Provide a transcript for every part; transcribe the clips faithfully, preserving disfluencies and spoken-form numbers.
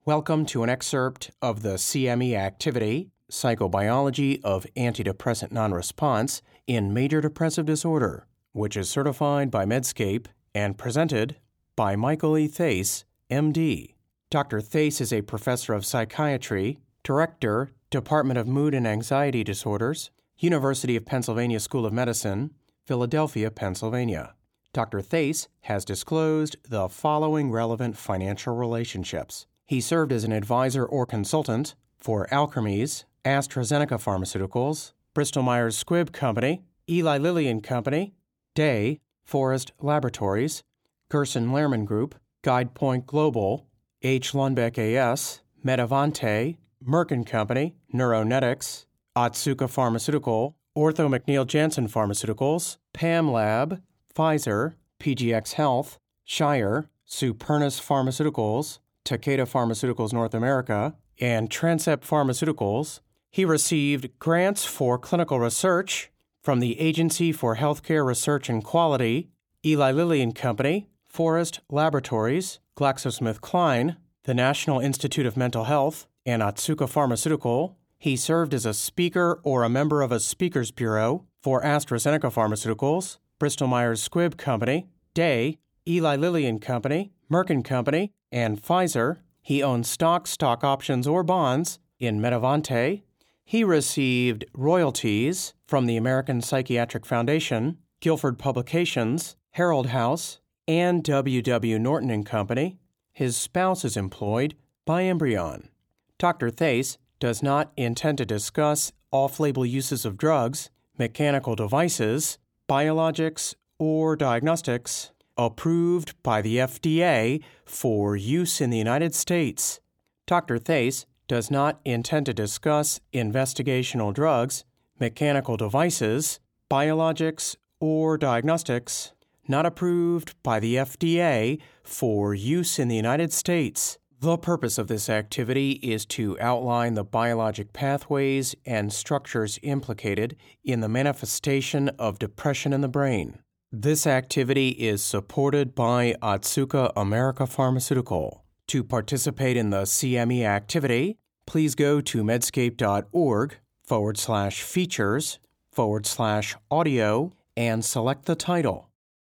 Welcome to an excerpt of the C M E activity, Psychobiology of Antidepressant Non-Response in Major Depressive Disorder, which is certified by Medscape and presented by Michael E. Thase, M D. Doctor Thase is a professor of psychiatry, director, Department of Mood and Anxiety Disorders, University of Pennsylvania School of Medicine, Philadelphia, Pennsylvania. Doctor Thase has disclosed the following relevant financial relationships. He served as an advisor or consultant for Alkermes, AstraZeneca Pharmaceuticals, Bristol Myers Squibb Company, Eli Lilly and Company, Day, Forest Laboratories, Gerson Lehrman Group, Guidepoint Global, H. Lundbeck A S, Metavante, Merck and Company, Neuronetics, Otsuka Pharmaceutical, Ortho McNeil Janssen Pharmaceuticals, Pam Lab, Pfizer, P G X Health, Shire, Supernus Pharmaceuticals, Takeda Pharmaceuticals North America, and Transept Pharmaceuticals. He received grants for clinical research from the Agency for Healthcare Research and Quality, Eli Lilly and Company, Forest Laboratories, GlaxoSmithKline, the National Institute of Mental Health, and Otsuka Pharmaceutical. He served as a speaker or a member of a speakers bureau for AstraZeneca Pharmaceuticals, Bristol Myers Squibb Company, Day, Eli Lilly and Company, Merck and Company, and Pfizer. He owns stock, stock options, or bonds in Metavante. He received royalties from the American Psychiatric Foundation, Guilford Publications, Herald House, and W W. Norton and Company. His spouse is employed by Embryon. Doctor Thase does not intend to discuss off-label uses of drugs, mechanical devices, biologics, or diagnostics approved by the F D A for use in the United States. Doctor Thase does not intend to discuss investigational drugs, mechanical devices, biologics, or diagnostics not approved by the F D A for use in the United States. The purpose of this activity is to outline the biologic pathways and structures implicated in the manifestation of depression in the brain. This activity is supported by Otsuka America Pharmaceutical. To participate in the C M E activity, please go to medscape.org forward slash features forward slash audio and select the title.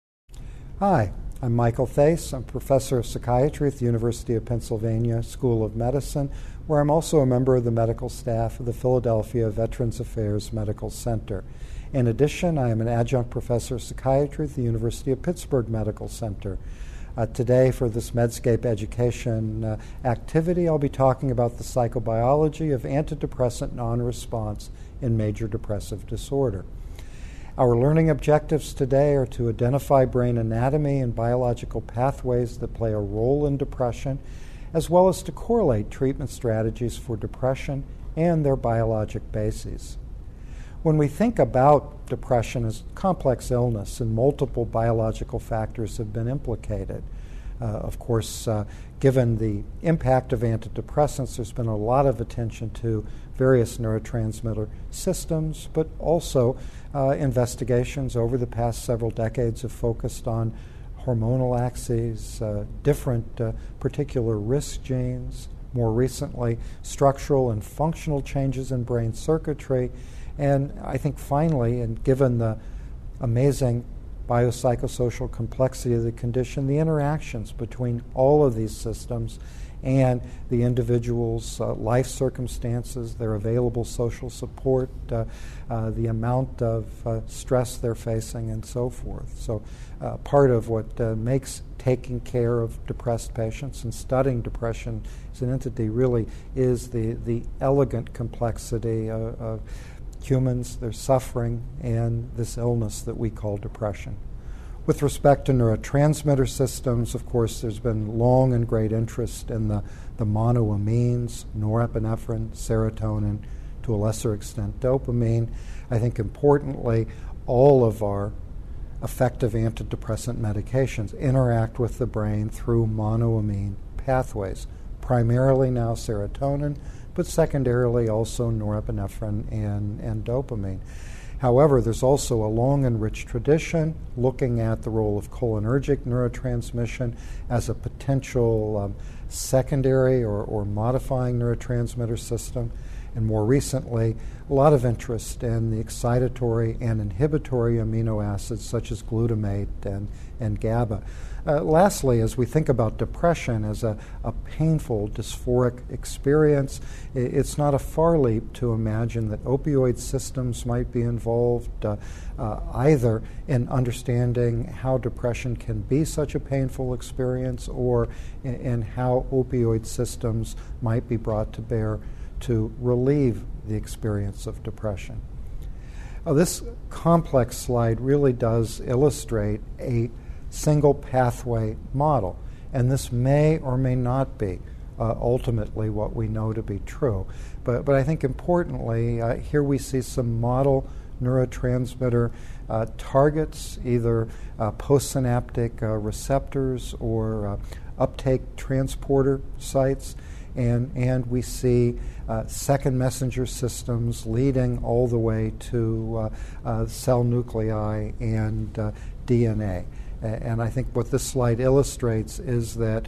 Hi, I'm Michael Thase. I'm professor of psychiatry at the University of Pennsylvania School of Medicine, where I'm also a member of the medical staff of the Philadelphia Veterans Affairs Medical Center. In addition, I am an adjunct professor of psychiatry at the University of Pittsburgh Medical Center. Uh, today, for this Medscape education uh, activity, I'll be talking about the psychobiology of antidepressant non-response in major depressive disorder. Our learning objectives today are to identify brain anatomy and biological pathways that play a role in depression, as well as to correlate treatment strategies for depression and their biologic bases. When we think about depression as complex illness and multiple biological factors have been implicated, uh, of course, uh, given the impact of antidepressants, there's been a lot of attention to various neurotransmitter systems, but also uh, investigations over the past several decades have focused on hormonal axes, uh, different uh, particular risk genes, more recently structural and functional changes in brain circuitry. And I think finally, and given the amazing biopsychosocial complexity of the condition, the interactions between all of these systems and the individual's uh, life circumstances, their available social support, uh, uh, the amount of uh, stress they're facing, and so forth. So uh, part of what uh, makes taking care of depressed patients and studying depression as an entity really is the, the elegant complexity of, of humans, their suffering, and this illness that we call depression. With respect to neurotransmitter systems, of course, there's been long and great interest in the, the monoamines, norepinephrine, serotonin, to a lesser extent dopamine. I think importantly, all of our effective antidepressant medications interact with the brain through monoamine pathways, primarily now serotonin, but secondarily also norepinephrine and, and dopamine. However, there's also a long and rich tradition looking at the role of cholinergic neurotransmission as a potential um, secondary or, or modifying neurotransmitter system. And more recently, a lot of interest in the excitatory and inhibitory amino acids such as glutamate and, and GABA. Uh, lastly, as we think about depression as a, a painful, dysphoric experience, it's not a far leap to imagine that opioid systems might be involved uh, uh, either in understanding how depression can be such a painful experience or in, in how opioid systems might be brought to bear to relieve the experience of depression. Now, this complex slide really does illustrate a single pathway model, and this may or may not be uh, ultimately what we know to be true. But, but I think importantly, uh, here we see some model neurotransmitter uh, targets, either uh, postsynaptic uh, receptors or uh, uptake transporter sites, and, and we see uh, second messenger systems leading all the way to uh, uh, cell nuclei and uh, D N A. And I think what this slide illustrates is that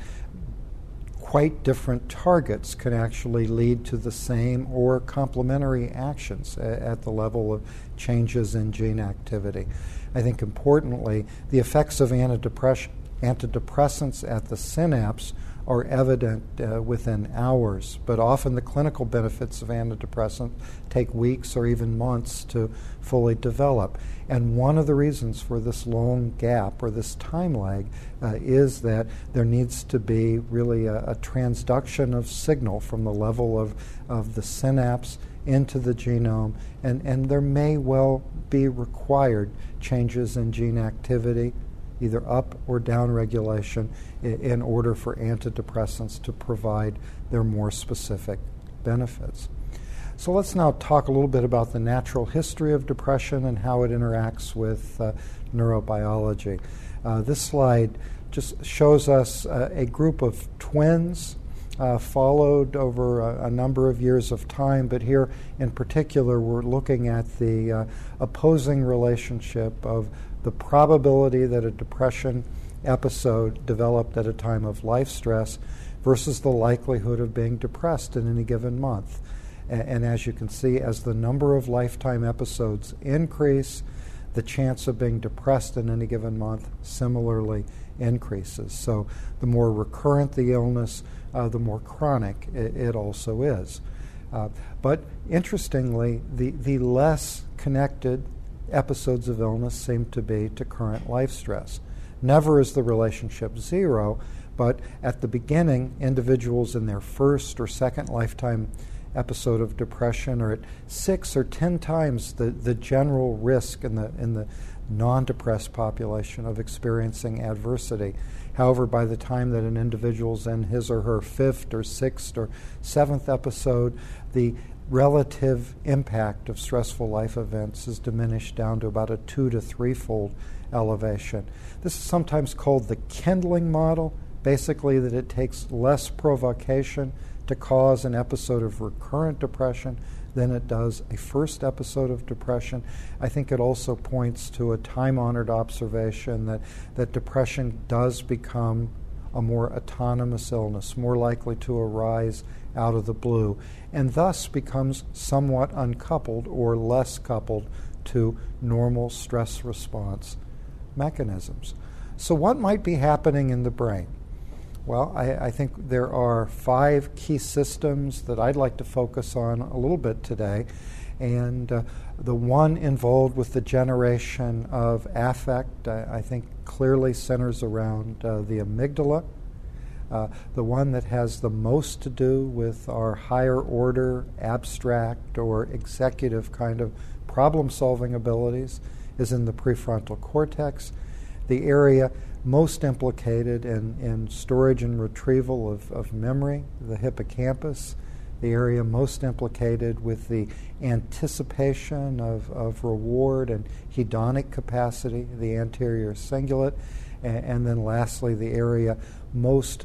quite different targets can actually lead to the same or complementary actions at the level of changes in gene activity. I think importantly, the effects of antidepress- antidepressants at the synapse are evident uh, within hours, but often the clinical benefits of antidepressants take weeks or even months to fully develop. And one of the reasons for this long gap or this time lag uh, is that there needs to be really a, a transduction of signal from the level of, of the synapse into the genome, and, and there may well be required changes in gene activity, either up or down regulation, in order for antidepressants to provide their more specific benefits. So let's now talk a little bit about the natural history of depression and how it interacts with uh, neurobiology. Uh, this slide just shows us uh, a group of twins uh, followed over a, a number of years of time, but here in particular we're looking at the uh, opposing relationship of the probability that a depression episode developed at a time of life stress versus the likelihood of being depressed in any given month. And, and as you can see, as the number of lifetime episodes increase, the chance of being depressed in any given month similarly increases. So the more recurrent the illness, uh, the more chronic it, it also is. Uh, but interestingly, the, the less connected episodes of illness seem to be to current life stress. Never is the relationship zero, but at the beginning, individuals in their first or second lifetime episode of depression are at six or ten times the, the general risk in the in the non-depressed population of experiencing adversity. However, by the time that an individual's in his or her fifth or sixth or seventh episode, the relative impact of stressful life events is diminished down to about a two to threefold elevation. This is sometimes called the kindling model, basically that it takes less provocation to cause an episode of recurrent depression than it does a first episode of depression. I think it also points to a time-honored observation that, that depression does become a more autonomous illness, more likely to arise out of the blue, and thus becomes somewhat uncoupled or less coupled to normal stress response mechanisms. So what might be happening in the brain? Well, I, I think there are five key systems that I'd like to focus on a little bit today. And uh, the one involved with the generation of affect, I, I think clearly centers around uh, the amygdala. Uh, the one that has the most to do with our higher order, abstract, or executive kind of problem-solving abilities is in the prefrontal cortex. The area most implicated in, in storage and retrieval of, of memory, the hippocampus. The area most implicated with the anticipation of, of reward and hedonic capacity, the anterior cingulate. And, and then lastly, the area most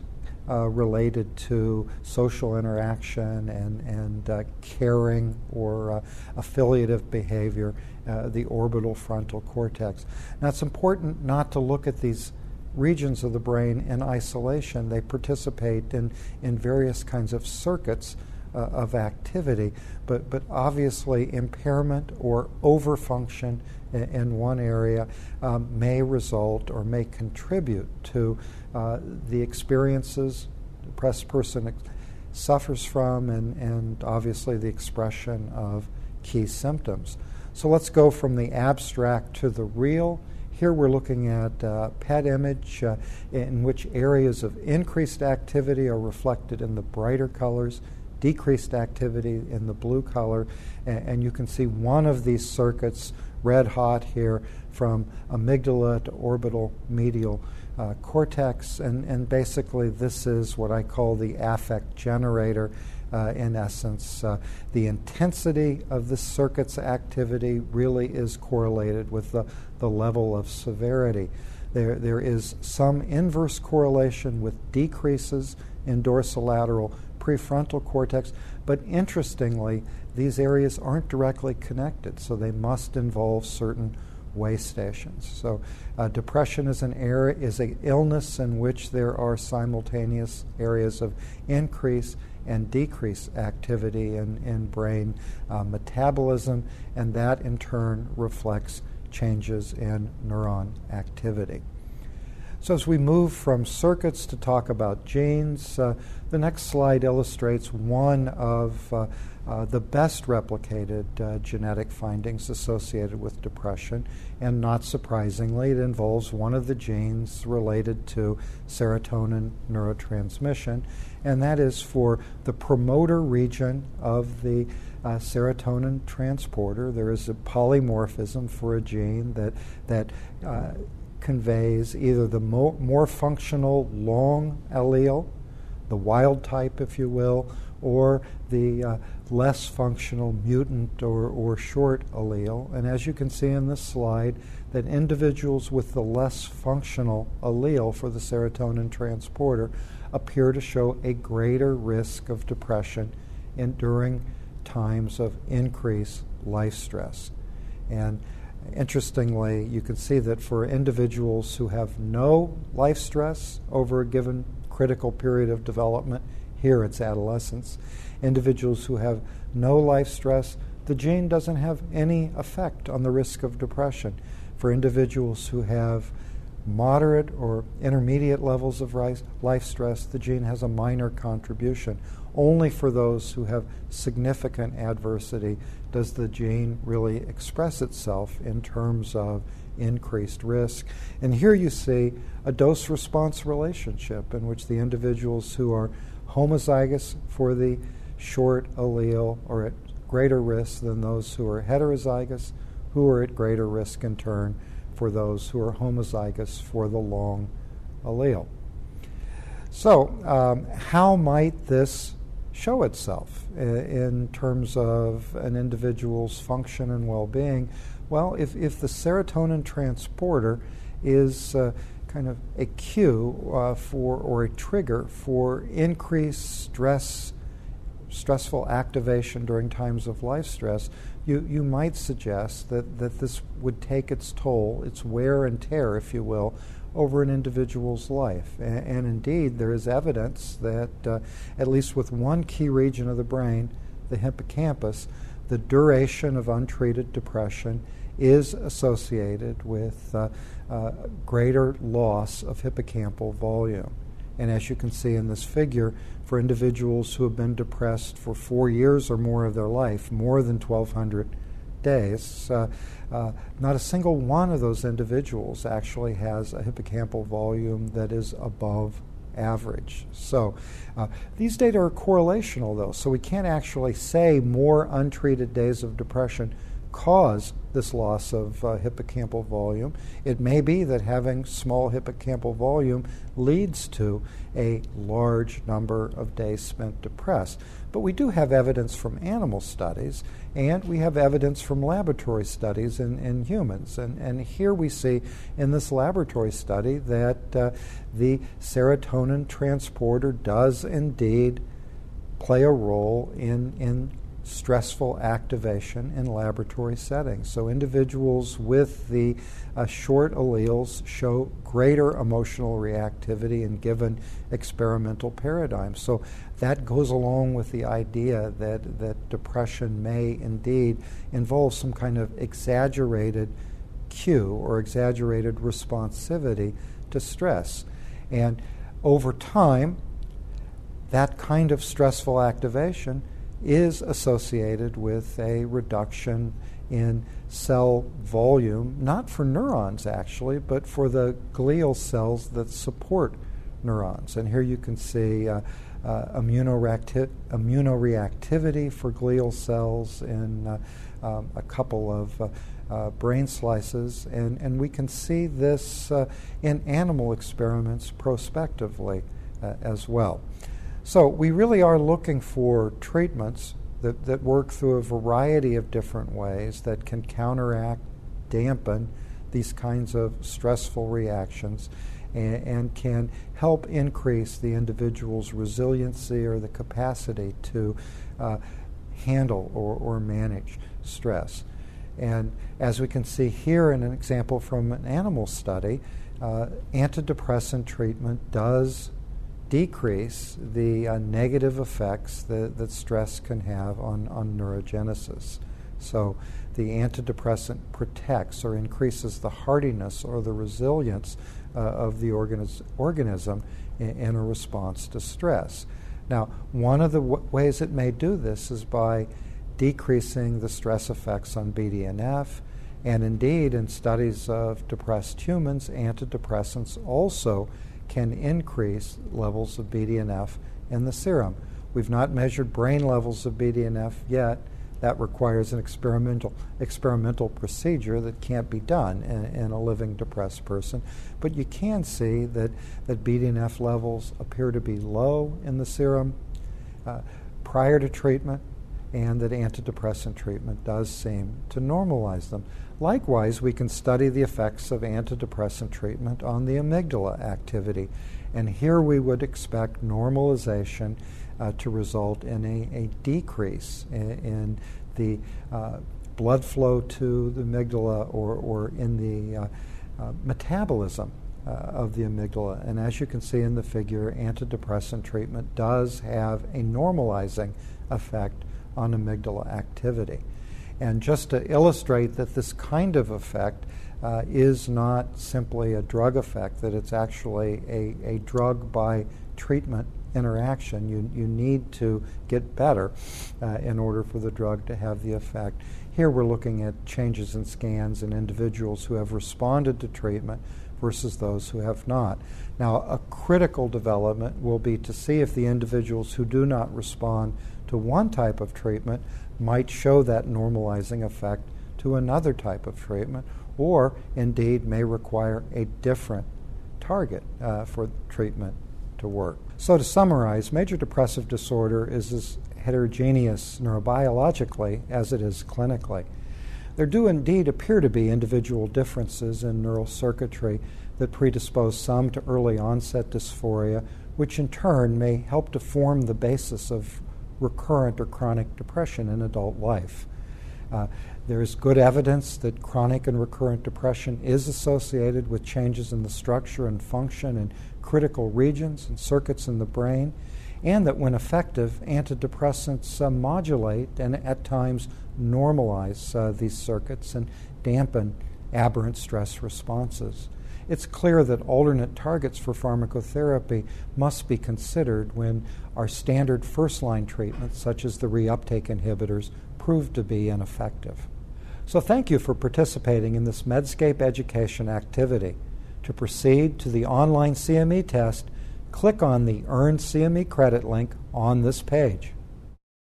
uh, related to social interaction and, and uh, caring or uh, affiliative behavior, uh, the orbital frontal cortex. Now, it's important not to look at these regions of the brain in isolation. They participate in, in various kinds of circuits uh, of activity, but, but obviously impairment or overfunction in, in one area um, may result or may contribute to uh, the experiences the depressed person ex- suffers from and, and obviously the expression of key symptoms. So let's go from the abstract to the real. Here we're looking at a P E T image uh, in which areas of increased activity are reflected in the brighter colors, decreased activity in the blue color, and, and you can see one of these circuits red hot here from amygdala to orbital medial uh, cortex, and, and basically this is what I call the affect generator. Uh, in essence, uh, the intensity of this circuit's activity really is correlated with the, the level of severity. There, there is some inverse correlation with decreases in dorsolateral prefrontal cortex, but interestingly, these areas aren't directly connected, so they must involve certain way stations. So uh, depression is an area, is an illness in which there are simultaneous areas of increase and decrease activity in, in brain uh, metabolism, and that in turn reflects changes in neuron activity. So as we move from circuits to talk about genes, uh, the next slide illustrates one of uh, uh, the best replicated uh, genetic findings associated with depression, and not surprisingly, it involves one of the genes related to serotonin neurotransmission, and that is for the promoter region of the uh, serotonin transporter. There is a polymorphism for a gene that that uh, conveys either the mo- more functional long allele, the wild type, if you will, or the uh, less functional mutant or, or short allele. And as you can see in this slide, that individuals with the less functional allele for the serotonin transporter appear to show a greater risk of depression in, during times of increased life stress. And interestingly, you can see that for individuals who have no life stress over a given critical period of development, here it's adolescence, individuals who have no life stress, the gene doesn't have any effect on the risk of depression. For individuals who have moderate or intermediate levels of life stress, the gene has a minor contribution. Only for those who have significant adversity does the gene really express itself in terms of increased risk. And here you see a dose-response relationship in which the individuals who are homozygous for the short allele are at greater risk than those who are heterozygous, who are at greater risk in turn for those who are homozygous for the long allele. So, um, how might this show itself in terms of an individual's function and well-being? Well, if, if the serotonin transporter is uh, kind of a cue uh, for or a trigger for increased stress, stressful activation during times of life stress, you, you might suggest that, that this would take its toll, its wear and tear, if you will, over an individual's life. And, and indeed, there is evidence that, uh, at least with one key region of the brain, the hippocampus, the duration of untreated depression is associated with uh, uh, greater loss of hippocampal volume. And as you can see in this figure, for individuals who have been depressed for four years or more of their life, more than twelve hundred days, uh, uh, not a single one of those individuals actually has a hippocampal volume that is above average. So uh, these data are correlational, though, so we can't actually say more untreated days of depression cause this loss of uh, hippocampal volume. It may be that having small hippocampal volume leads to a large number of days spent depressed. But we do have evidence from animal studies, and we have evidence from laboratory studies in, in humans. And, and here we see in this laboratory study that uh, the serotonin transporter does indeed play a role in, in stressful activation in laboratory settings. So individuals with the uh, short alleles show greater emotional reactivity in given experimental paradigms. So that goes along with the idea that, that depression may indeed involve some kind of exaggerated cue or exaggerated responsivity to stress. And over time, that kind of stressful activation is associated with a reduction in cell volume, not for neurons actually, but for the glial cells that support neurons. And here you can see uh, uh, immunoreacti- immunoreactivity for glial cells in uh, um, a couple of uh, uh, brain slices, and, and we can see this uh, in animal experiments prospectively uh, as well. So we really are looking for treatments that, that work through a variety of different ways that can counteract, dampen these kinds of stressful reactions and, and can help increase the individual's resiliency or the capacity to uh, handle or, or manage stress. And as we can see here in an example from an animal study, uh, antidepressant treatment does decrease the uh, negative effects that, that stress can have on, on neurogenesis. So the antidepressant protects or increases the hardiness or the resilience uh, of the organis- organism in, in a response to stress. Now, one of the w- ways it may do this is by decreasing the stress effects on B D N F, and indeed in studies of depressed humans, antidepressants also can increase levels of B D N F in the serum. We've not measured brain levels of B D N F yet. That requires an experimental experimental procedure that can't be done in, in a living depressed person. But you can see that, that B D N F levels appear to be low in the serum uh, prior to treatment, and that antidepressant treatment does seem to normalize them. Likewise, we can study the effects of antidepressant treatment on the amygdala activity. And here we would expect normalization uh, to result in a, a decrease in, in the uh, blood flow to the amygdala or, or in the uh, uh, metabolism uh, of the amygdala. And as you can see in the figure, antidepressant treatment does have a normalizing effect on amygdala activity. And just to illustrate that this kind of effect uh, is not simply a drug effect, that it's actually a, a drug by treatment interaction. You, you need to get better uh, in order for the drug to have the effect. Here we're looking at changes in scans in individuals who have responded to treatment versus those who have not. Now, a critical development will be to see if the individuals who do not respond to one type of treatment might show that normalizing effect to another type of treatment, or indeed may require a different target uh, for treatment to work. So to summarize, major depressive disorder is as heterogeneous neurobiologically as it is clinically. There do indeed appear to be individual differences in neural circuitry that predispose some to early onset dysphoria, which in turn may help to form the basis of recurrent or chronic depression in adult life. Uh, there is good evidence that chronic and recurrent depression is associated with changes in the structure and function in critical regions and circuits in the brain, and that when effective, antidepressants uh, modulate and at times normalize uh, these circuits and dampen aberrant stress responses. It's clear that alternate targets for pharmacotherapy must be considered when our standard first-line treatments, such as the reuptake inhibitors, prove to be ineffective. So thank you for participating in this Medscape education activity. To proceed to the online C M E test, click on the Earn C M E Credit link on this page.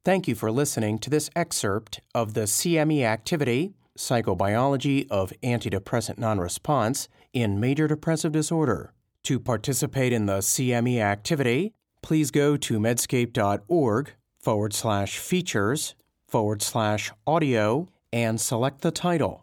Thank you for listening to this excerpt of the C M E activity, Psychobiology of Antidepressant Non-Response in Major Depressive Disorder. To participate in the C M E activity, please go to medscape.org forward slash features forward slash audio and select the title.